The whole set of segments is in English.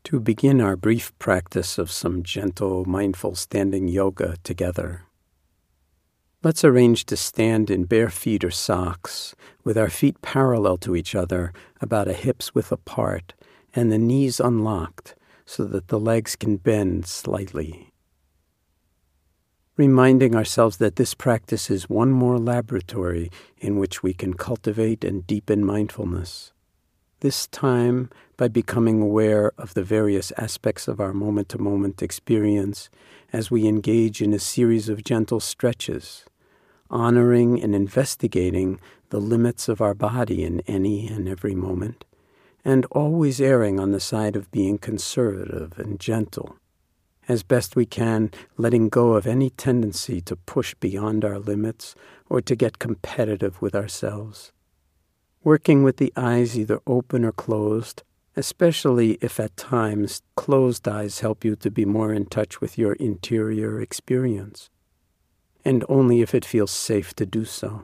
To begin our brief practice of some gentle, mindful standing yoga together, let's arrange to stand in bare feet or socks, with our feet parallel to each other, about a hip's width apart, and the knees unlocked so that the legs can bend slightly. Reminding ourselves that this practice is one more laboratory in which we can cultivate and deepen mindfulness. This time by becoming aware of the various aspects of our moment-to-moment experience as we engage in a series of gentle stretches, honoring and investigating the limits of our body in any and every moment, and always erring on the side of being conservative and gentle, as best we can, letting go of any tendency to push beyond our limits or to get competitive with ourselves. Working with the eyes either open or closed, especially if at times closed eyes help you to be more in touch with your interior experience, and only if it feels safe to do so.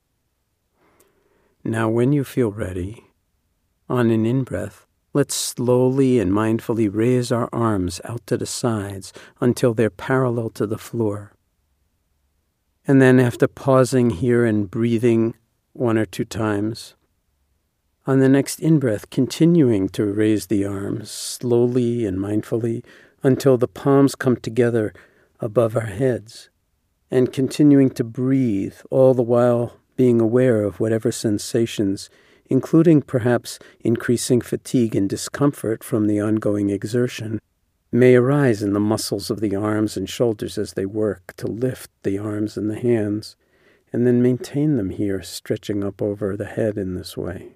Now, when you feel ready, on an in-breath, let's slowly and mindfully raise our arms out to the sides until they're parallel to the floor. And then after pausing here and breathing 1 or 2 times, on the next in-breath, continuing to raise the arms slowly and mindfully until the palms come together above our heads, and continuing to breathe, all the while being aware of whatever sensations, including perhaps increasing fatigue and discomfort from the ongoing exertion, may arise in the muscles of the arms and shoulders as they work to lift the arms and the hands, and then maintain them here, stretching up over the head in this way.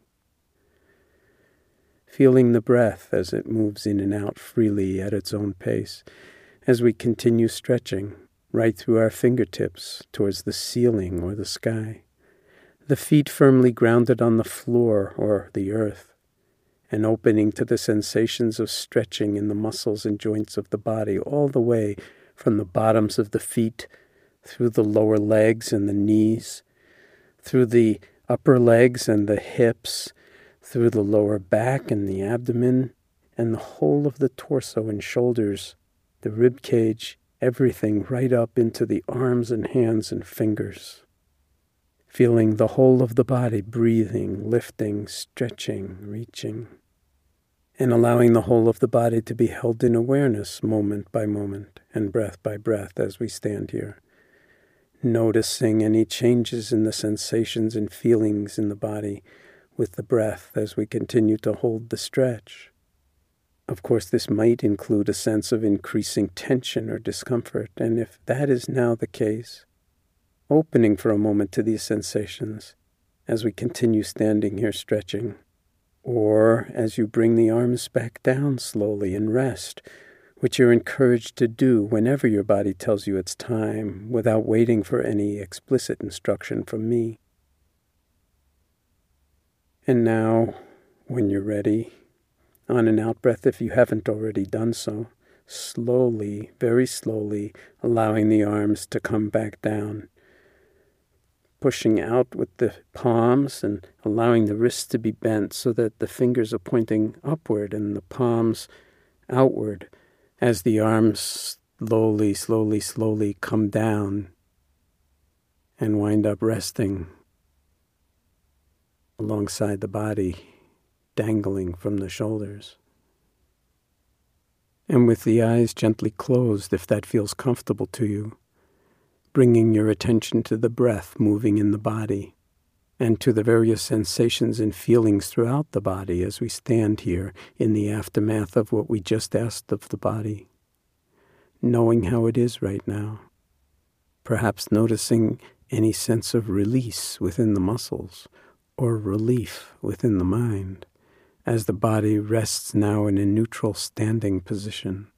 Feeling the breath as it moves in and out freely at its own pace, as we continue stretching right through our fingertips towards the ceiling or the sky, the feet firmly grounded on the floor or the earth, and opening to the sensations of stretching in the muscles and joints of the body all the way from the bottoms of the feet, through the lower legs and the knees, through the upper legs and the hips, through the lower back and the abdomen, and the whole of the torso and shoulders, the rib cage, everything right up into the arms and hands and fingers. Feeling the whole of the body breathing, lifting, stretching, reaching, and allowing the whole of the body to be held in awareness moment by moment and breath by breath as we stand here. Noticing any changes in the sensations and feelings in the body with the breath as we continue to hold the stretch. Of course, this might include a sense of increasing tension or discomfort, and if that is now the case, opening for a moment to these sensations as we continue standing here stretching, or as you bring the arms back down slowly and rest, which you're encouraged to do whenever your body tells you it's time, without waiting for any explicit instruction from me. And now, when you're ready, on an out-breath, if you haven't already done so, slowly, very slowly, allowing the arms to come back down, pushing out with the palms and allowing the wrists to be bent so that the fingers are pointing upward and the palms outward as the arms slowly, slowly, slowly come down and wind up resting alongside the body, dangling from the shoulders. And with the eyes gently closed, if that feels comfortable to you, bringing your attention to the breath moving in the body and to the various sensations and feelings throughout the body as we stand here in the aftermath of what we just asked of the body, knowing how it is right now, perhaps noticing any sense of release within the muscles or relief within the mind, as the body rests now in a neutral standing position.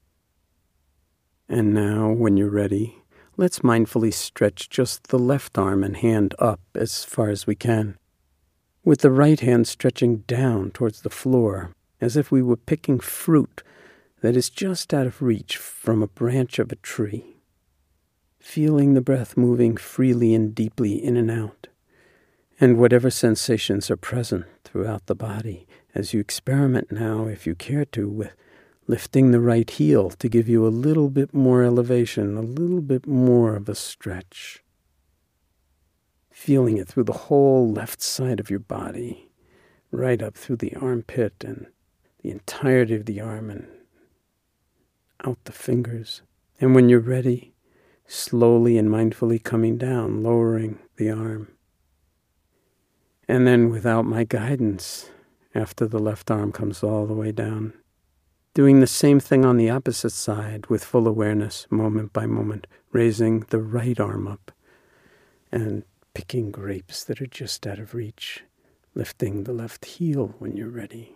And now, when you're ready, let's mindfully stretch just the left arm and hand up as far as we can, with the right hand stretching down towards the floor, as if we were picking fruit that is just out of reach from a branch of a tree. Feeling the breath moving freely and deeply in and out, and whatever sensations are present throughout the body as you experiment now, if you care to, with lifting the right heel to give you a little bit more elevation, a little bit more of a stretch. Feeling it through the whole left side of your body, right up through the armpit and the entirety of the arm and out the fingers. And when you're ready, slowly and mindfully coming down, lowering the arm. And then without my guidance, after the left arm comes all the way down, doing the same thing on the opposite side with full awareness, moment by moment, raising the right arm up and picking grapes that are just out of reach, lifting the left heel when you're ready.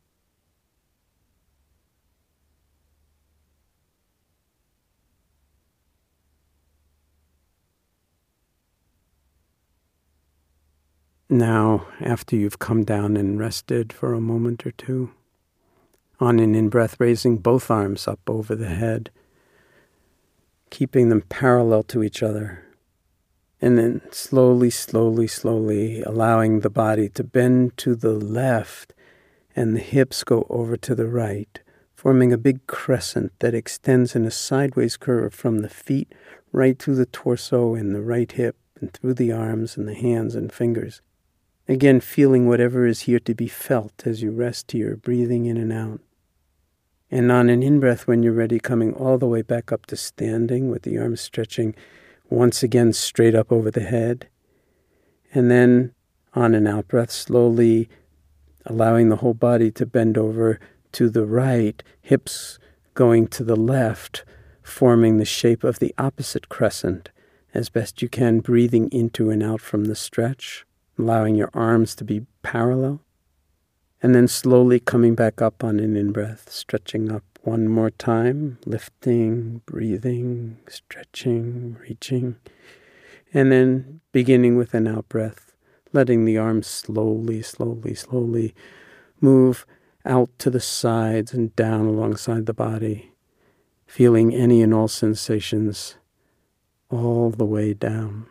Now, after you've come down and rested for a moment or two, on an in-breath, raising both arms up over the head, keeping them parallel to each other, and then slowly, slowly, slowly allowing the body to bend to the left and the hips go over to the right, forming a big crescent that extends in a sideways curve from the feet right through the torso and the right hip and through the arms and the hands and fingers. Again, feeling whatever is here to be felt as you rest here, breathing in and out. And on an in-breath, when you're ready, coming all the way back up to standing with the arms stretching once again straight up over the head. And then on an out-breath, slowly allowing the whole body to bend over to the right, hips going to the left, forming the shape of the opposite crescent as best you can, breathing into and out from the stretch, allowing your arms to be parallel, and then slowly coming back up on an in-breath, stretching up one more time, lifting, breathing, stretching, reaching, and then beginning with an out-breath, letting the arms slowly, slowly, slowly move out to the sides and down alongside the body, feeling any and all sensations all the way down.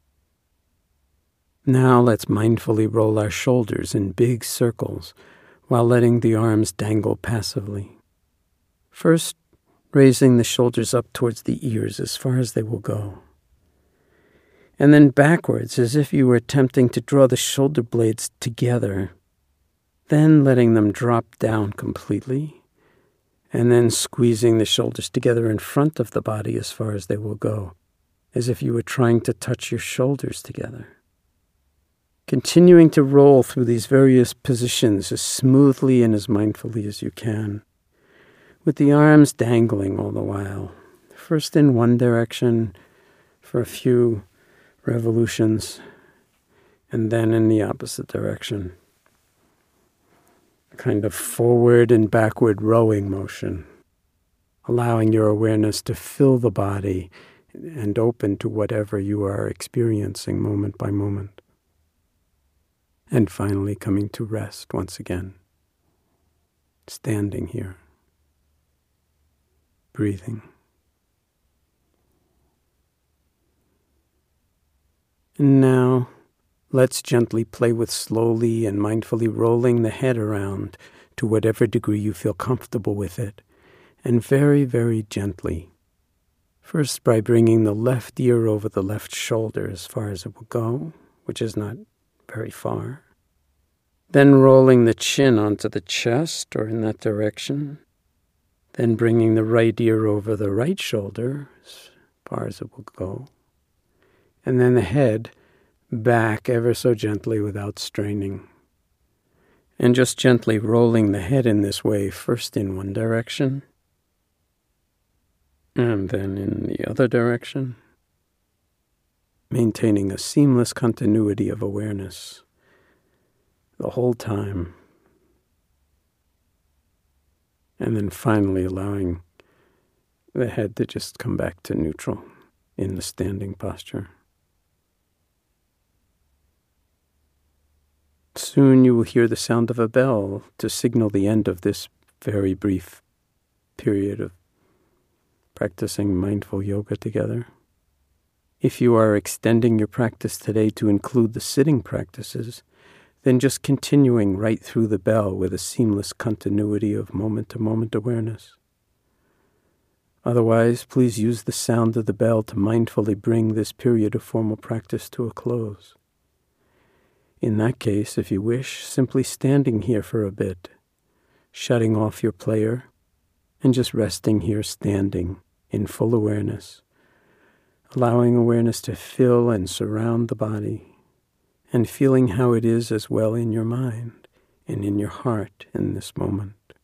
Now let's mindfully roll our shoulders in big circles while letting the arms dangle passively. First, raising the shoulders up towards the ears as far as they will go. And then backwards as if you were attempting to draw the shoulder blades together, then letting them drop down completely, and then squeezing the shoulders together in front of the body as far as they will go, as if you were trying to touch your shoulders together. Continuing to roll through these various positions as smoothly and as mindfully as you can, with the arms dangling all the while, first in one direction for a few revolutions, and then in the opposite direction. A kind of forward and backward rowing motion, allowing your awareness to fill the body and open to whatever you are experiencing moment by moment. And finally coming to rest once again, standing here, breathing. And now, let's gently play with slowly and mindfully rolling the head around to whatever degree you feel comfortable with it, and very, very gently. First by bringing the left ear over the left shoulder as far as it will go, which is not very far. Then rolling the chin onto the chest or in that direction. Then bringing the right ear over the right shoulder as far as it will go. And then the head back ever so gently without straining. And just gently rolling the head in this way, first in one direction, and then in the other direction, maintaining a seamless continuity of awareness the whole time. And then finally allowing the head to just come back to neutral in the standing posture. Soon you will hear the sound of a bell to signal the end of this very brief period of practicing mindful yoga together. If you are extending your practice today to include the sitting practices, then just continuing right through the bell with a seamless continuity of moment-to-moment awareness. Otherwise, please use the sound of the bell to mindfully bring this period of formal practice to a close. In that case, if you wish, simply standing here for a bit, shutting off your player, and just resting here standing in full awareness, allowing awareness to fill and surround the body, and feeling how it is as well in your mind and in your heart in this moment.